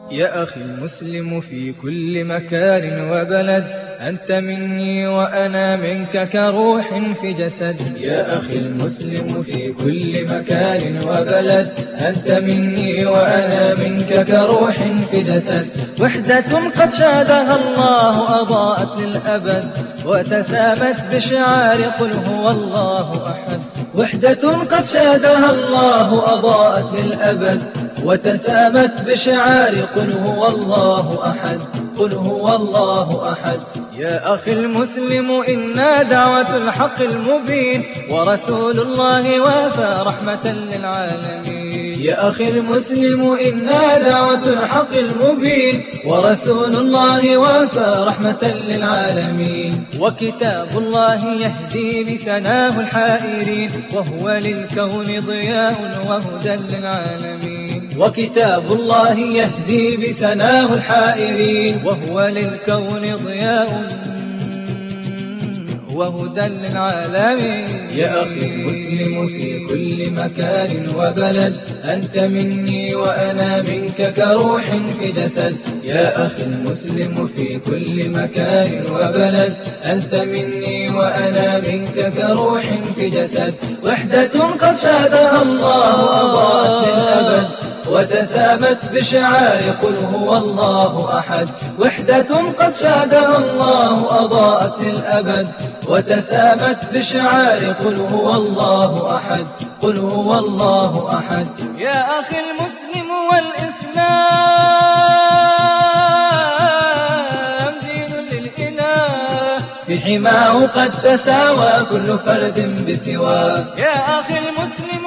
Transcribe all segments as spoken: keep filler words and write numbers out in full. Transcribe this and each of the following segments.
يا أخي المسلم في كل مكان وبلد، أنت مني وأنا منك كروح في جسد. يا أخي المسلم في كل مكان وبلد، أنت مني وأنا منك كروح في جسد. وحدة قد شادها الله أضاءت للأبد، وتسامت بشعار قل هو الله أحد. وحدة قد شادها الله أضاءت للأبد، وتسامت بشعار قل هو الله أحد. قل هو الله أحد. يا أخي المسلم إنا دعوة الحق المبين، ورسول الله وافى رحمة للعالمين. يا أخي المسلم إنا دعوة الحق المبين، ورسول الله وافى رحمة للعالمين. وكتاب الله يهدي لسناه الحائرين، وهو للكون ضياء وهدى للعالمين. وكتاب الله يهدي بسناه الحائرين، وهو للكون ضياء وهدى للعالمين. يا أخي المسلم في كل مكان وبلد، أنت مني وأنا منك كروح في جسد. يا أخي المسلم في كل مكان وبلد، أنت مني وأنا منك كروح في جسد. وحدة قد شادها الله أضاءت للأبد، وتسامت بشعار قل هو الله أحد. وحدة قد شادها الله أضاءت للأبد، وتسامت بشعار قل هو الله أحد. قل هو الله أحد. يا أخي المسلم والإسلام دين للإله، في حماه قد تساوى كل فرد بسواه. يا أخي المسلم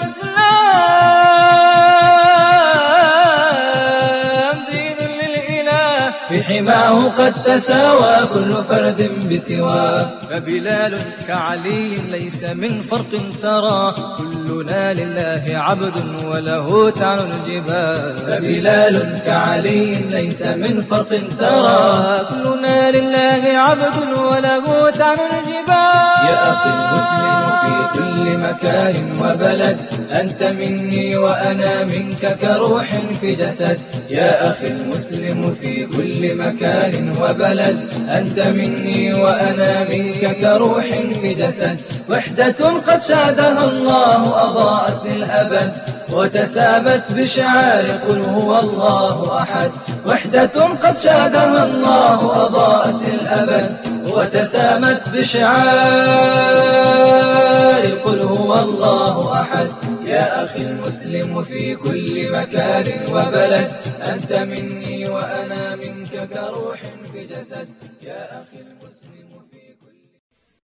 والإسلام دين للإله، في حماه قد تساوى كل فرد بسواه. فبلال كعلي ليس من فرق ترى، كلنا لله عبد وله تعن الجبال. فبلال كعلي ليس من فرق ترى، كلنا لله عبد وله تعن الجبال. يا أخي المسلم في كل مكان وبلد، أنت مني وأنا منك كروح في جسد. يا أخي المسلم في كل مكان وبلد، أنت مني وأنا منك كروح في جسد. وحدة قد شادها الله أضاءت للأبد، وتسامت بشعار قل هو الله أحد. وحدة قد شادها الله أضاءت للأبد، وتسامت بشعار قل هو الله أحد. يا أخي المسلم في كل مكان وبلد، أنت مني وأنا منك كروح في جسد. يا أخي المسلم في كل